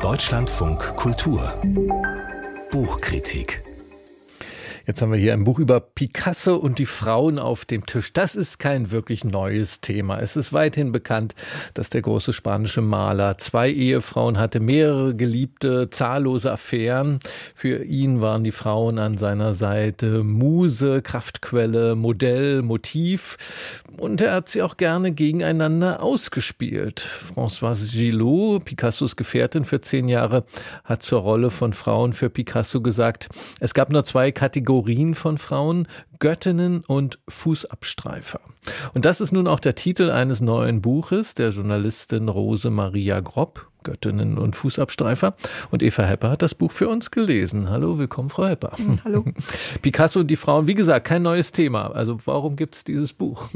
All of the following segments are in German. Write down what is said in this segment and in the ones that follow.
Deutschlandfunk Kultur Buchkritik. Jetzt haben wir hier ein Buch über Picasso und die Frauen auf dem Tisch. Das ist kein wirklich neues Thema. Es ist weithin bekannt, dass der große spanische Maler 2 Ehefrauen hatte, mehrere Geliebte, zahllose Affären. Für ihn waren die Frauen an seiner Seite Muse, Kraftquelle, Modell, Motiv. Und er hat sie auch gerne gegeneinander ausgespielt. Françoise Gillot, Picassos Gefährtin für 10 Jahre, hat zur Rolle von Frauen für Picasso gesagt, es gab nur 2 Kategorien von Frauen, Göttinnen und Fußabstreifer. Und das ist nun auch der Titel eines neuen Buches der Journalistin Rose Maria Grob, Göttinnen und Fußabstreifer. Und Eva Hepper hat das Buch für uns gelesen. Hallo, willkommen, Frau Hepper. Hallo. Picasso und die Frauen, wie gesagt, kein neues Thema. Also warum gibt es dieses Buch?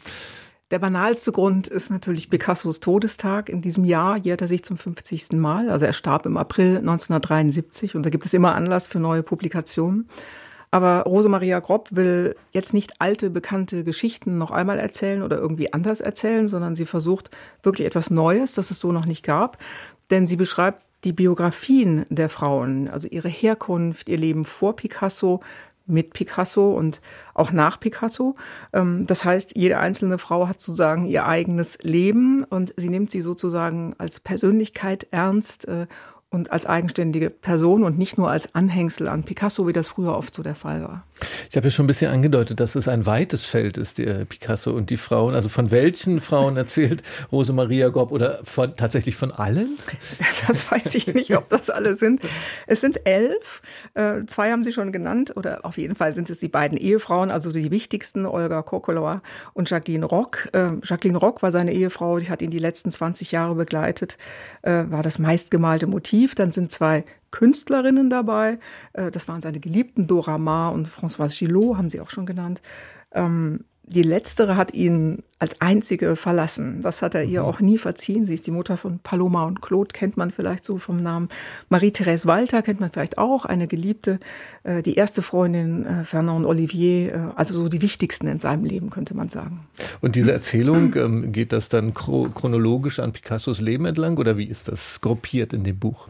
Der banalste Grund ist natürlich Picassos Todestag in diesem Jahr. Jährt er sich zum 50. Mal. Also er starb im April 1973 und da gibt es immer Anlass für neue Publikationen. Aber Rose Maria Grob will jetzt nicht alte, bekannte Geschichten noch einmal erzählen oder irgendwie anders erzählen, sondern sie versucht wirklich etwas Neues, das es so noch nicht gab. Denn sie beschreibt die Biografien der Frauen, also ihre Herkunft, ihr Leben vor Picasso, mit Picasso und auch nach Picasso. Das heißt, jede einzelne Frau hat sozusagen ihr eigenes Leben und sie nimmt sie sozusagen als Persönlichkeit ernst und als eigenständige Person und nicht nur als Anhängsel an Picasso, wie das früher oft so der Fall war. Ich habe ja schon ein bisschen angedeutet, dass es ein weites Feld ist, der Picasso und die Frauen. Also von welchen Frauen erzählt Rose Maria Grob oder tatsächlich von allen? Das weiß ich nicht, ob das alle sind. Es sind 11. 2 haben Sie schon genannt oder auf jeden Fall sind es die beiden Ehefrauen, also die wichtigsten, Olga Kokolova und Jacqueline Roch. Jacqueline Roch war seine Ehefrau, die hat ihn die letzten 20 Jahre begleitet, war das meistgemalte Motiv. Dann sind 2 Künstlerinnen dabei. Das waren seine Geliebten Dora Maar und Françoise Gillot, haben Sie auch schon genannt. Die letztere hat ihn als einzige verlassen. Das hat er ihr auch nie verziehen. Sie ist die Mutter von Paloma und Claude, kennt man vielleicht so vom Namen. Marie-Thérèse Walter kennt man vielleicht auch, eine Geliebte. Die erste Freundin Fernand Olivier, also so die wichtigsten in seinem Leben, könnte man sagen. Und diese Erzählung, geht das dann chronologisch an Picassos Leben entlang oder wie ist das gruppiert in dem Buch?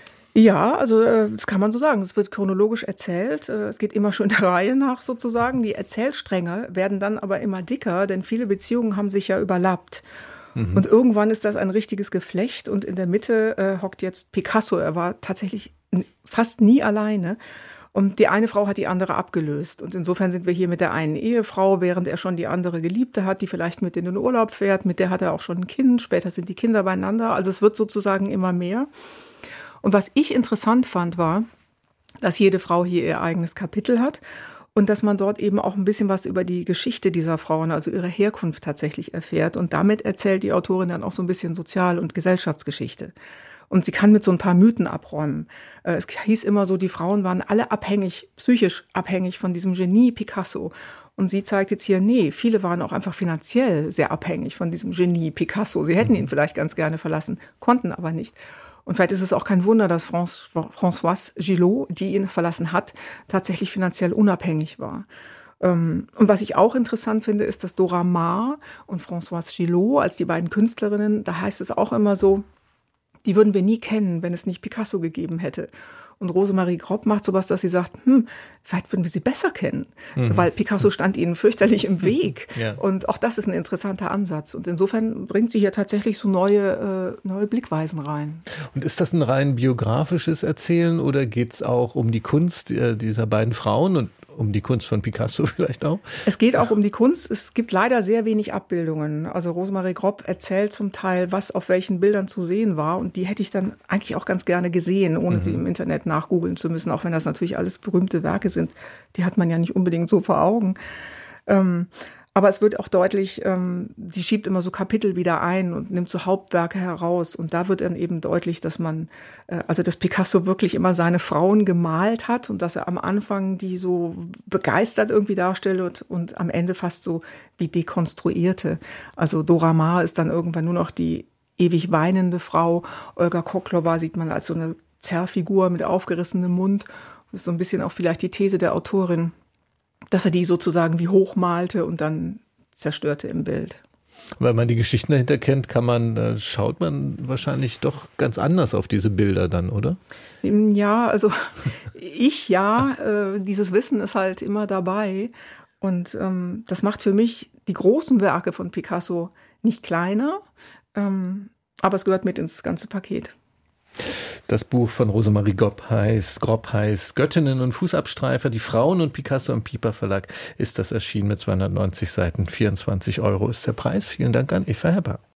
Ja, also das kann man so sagen. Es wird chronologisch erzählt. Es geht immer schon der Reihe nach sozusagen. Die Erzählstränge werden dann aber immer dicker, denn viele Beziehungen haben sich ja überlappt. Mhm. Und irgendwann ist das ein richtiges Geflecht und in der Mitte hockt jetzt Picasso. Er war tatsächlich fast nie alleine. Und die eine Frau hat die andere abgelöst. Und insofern sind wir hier mit der einen Ehefrau, während er schon die andere Geliebte hat, die vielleicht mit in den Urlaub fährt. Mit der hat er auch schon ein Kind. Später sind die Kinder beieinander. Also es wird sozusagen immer mehr. Und was ich interessant fand, war, dass jede Frau hier ihr eigenes Kapitel hat und dass man dort eben auch ein bisschen was über die Geschichte dieser Frauen, also ihre Herkunft tatsächlich erfährt. Und damit erzählt die Autorin dann auch so ein bisschen Sozial- und Gesellschaftsgeschichte. Und sie kann mit so ein paar Mythen abräumen. Es hieß immer so, die Frauen waren alle abhängig, psychisch abhängig von diesem Genie Picasso. Und sie zeigt jetzt hier, nee, viele waren auch einfach finanziell sehr abhängig von diesem Genie Picasso. Sie hätten ihn vielleicht ganz gerne verlassen, konnten aber nicht. Und vielleicht ist es auch kein Wunder, dass Françoise Gillot, die ihn verlassen hat, tatsächlich finanziell unabhängig war. Und was ich auch interessant finde, ist, dass Dora Maar und Françoise Gillot als die beiden Künstlerinnen, da heißt es auch immer so, die würden wir nie kennen, wenn es nicht Picasso gegeben hätte. Und Rose Marie Grob macht sowas, dass sie sagt, vielleicht würden wir sie besser kennen, weil Picasso stand ihnen fürchterlich im Weg. Ja. Und auch das ist ein interessanter Ansatz. Und insofern bringt sie hier tatsächlich so neue Blickweisen rein. Und ist das ein rein biografisches Erzählen oder geht es auch um die Kunst dieser beiden Frauen und um die Kunst von Picasso vielleicht auch? Es geht auch um die Kunst. Es gibt leider sehr wenig Abbildungen. Also Rose Marie Grob erzählt zum Teil, was auf welchen Bildern zu sehen war. Und die hätte ich dann eigentlich auch ganz gerne gesehen, ohne sie im Internet nachgoogeln zu müssen. Auch wenn das natürlich alles berühmte Werke sind. Die hat man ja nicht unbedingt so vor Augen. Aber es wird auch deutlich, sie schiebt immer so Kapitel wieder ein und nimmt so Hauptwerke heraus. Und da wird dann eben deutlich, dass dass Picasso wirklich immer seine Frauen gemalt hat und dass er am Anfang die so begeistert irgendwie darstellt und am Ende fast so wie dekonstruierte. Also Dora Maar ist dann irgendwann nur noch die ewig weinende Frau. Olga Kokolova sieht man als so eine Zerrfigur mit aufgerissenem Mund. Das ist so ein bisschen auch vielleicht die These der Autorin, dass er die sozusagen wie hochmalte und dann zerstörte im Bild. Weil man die Geschichten dahinter kennt, schaut man wahrscheinlich doch ganz anders auf diese Bilder dann, oder? Ja, also dieses Wissen ist halt immer dabei. Und das macht für mich die großen Werke von Picasso nicht kleiner, aber es gehört mit ins ganze Paket. Das Buch von Rosemarie Grob heißt Göttinnen und Fußabstreifer, die Frauen und Picasso im Piper Verlag ist das erschienen mit 290 Seiten. 24 € ist der Preis. Vielen Dank an Eva Hepper.